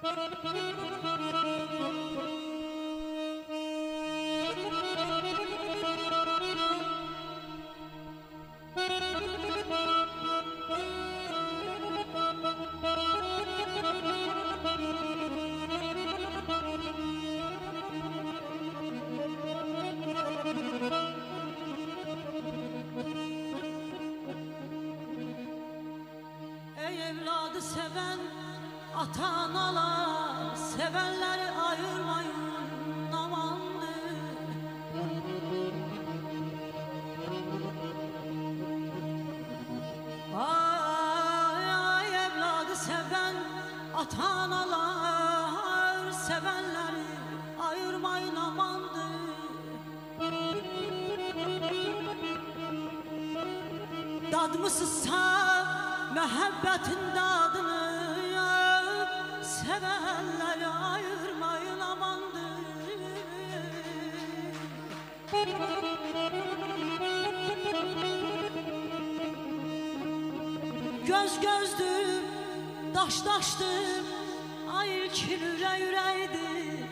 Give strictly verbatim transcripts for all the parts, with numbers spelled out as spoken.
Ey evladı seven ata-analar, sevenleri ayırmayın amandır. Ay ay evladı seven ata-analar, sevenleri ayırmayın amandır. Dadmısızsa məhəbbətin dadını, sevənləri ayırmayın amandır. Göz gözdür, daş daşdır, ay ilkin ürək ürəkdir.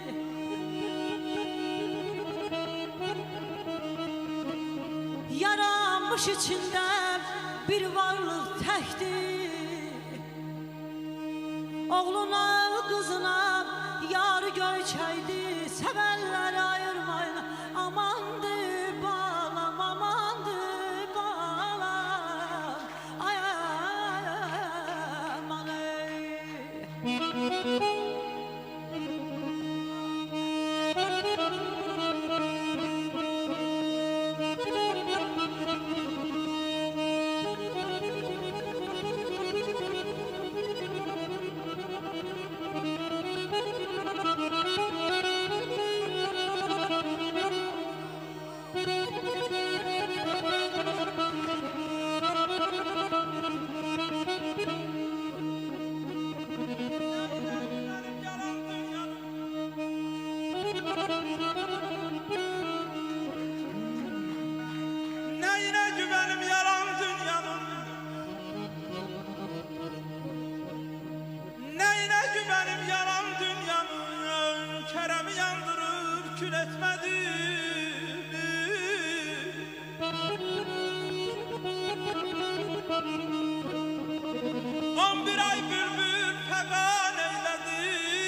Yaranmış içində bir varlıq təkdir. Oğluna, qızına yarı görkəydir. Sevənləri ayırmayın amandır balam, amandır balam. Ay aman ey. Kül etmedi. On bir ay bülbül fegan eyledi.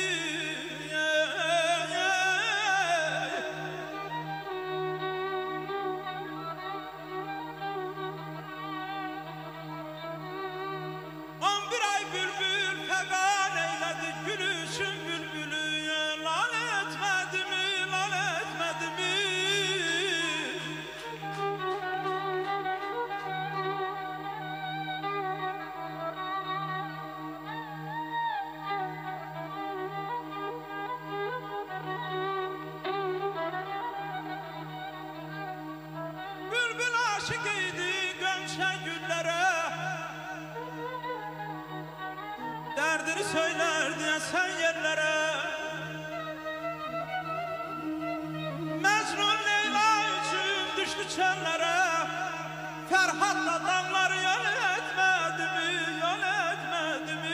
On bir ay bülbül fegan eyledi. Gülüşün bülbülü lan etmedi mi? Bülbül aşık idi gömşe güllere, derdini söylerdi esen yerlere. Mecnun Leyla için düştü çöllere, Ferhat'la damları yol etmedi mi, yol etmedi mi?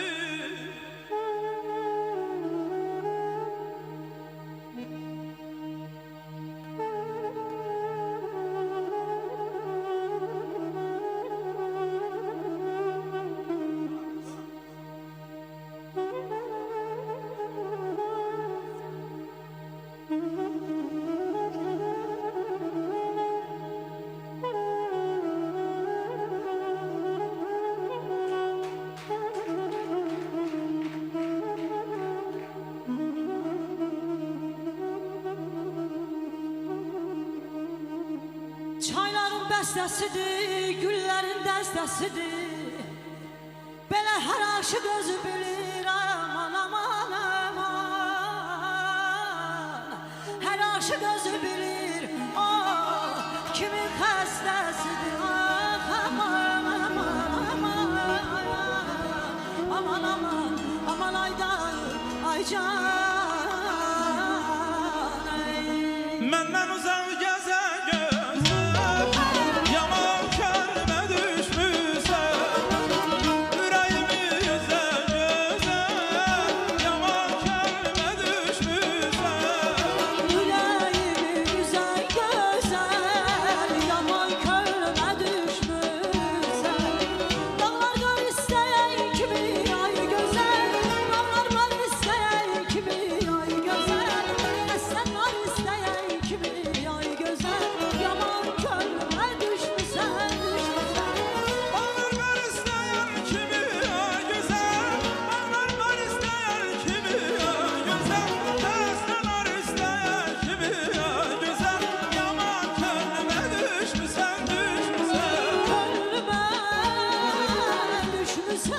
Çayların bəstəsidir, güllərin dəstəsidir. Belə hər aşıq özü bilir, aman aman aman. Hər aşıq özü bilir, o kimin xəstəsidir. Ah aman aman aman aman aman aman aydan aycan. Məndən uzaq gəzə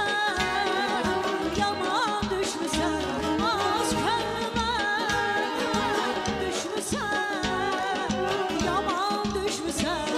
yaman düşmüşsən, az könlümə düşmüşsən, yaman düşmüşsən.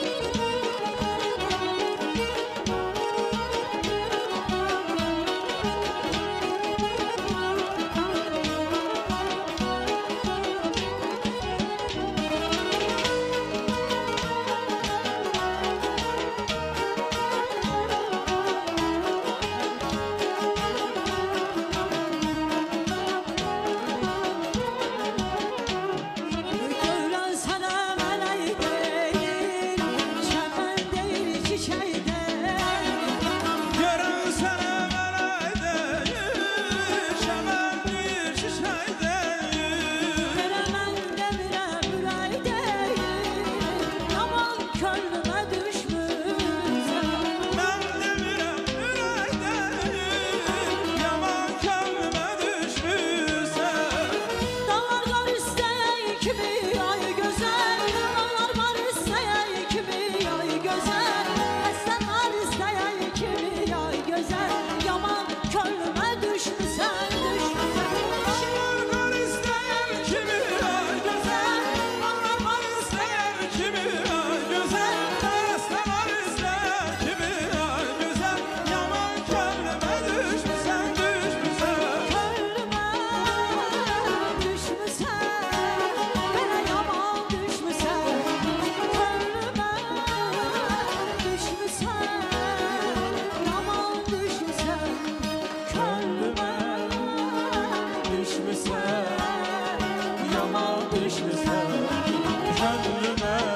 Görən sənə mələk deyil, çəmən deyil, çiçək deyil. Görən sənə mələk deyil, şəmən deyil, çiçək deyil. Belə mən demirəm ürək deyil, yaman könlümə düşmüşsən. Mən demirəm ürək deyil, yaman könlümə düşmüsən. Dağlar var istəyən kimi ay gözəl, dağlar var istəyən kimi ay gözəl, əslən var istəyən kimi ay gözəl, yaman könlümə düşmüşsən, düşmüşsən. Dağlar istəyən kimi ay gözəl, dağlar var istəyən kimi ay gözəl, dəstə var istəyən kimi ay gözəl, yaman könlümə düşmüsən, düşmüsən. Könlümə düşmüşsən, belə yaman düşmüşsən. Könlümə düşmüşsən, yaman düşmüşsən. Könlümə düşmüşsən, yaman düşmüşsən. Könlümə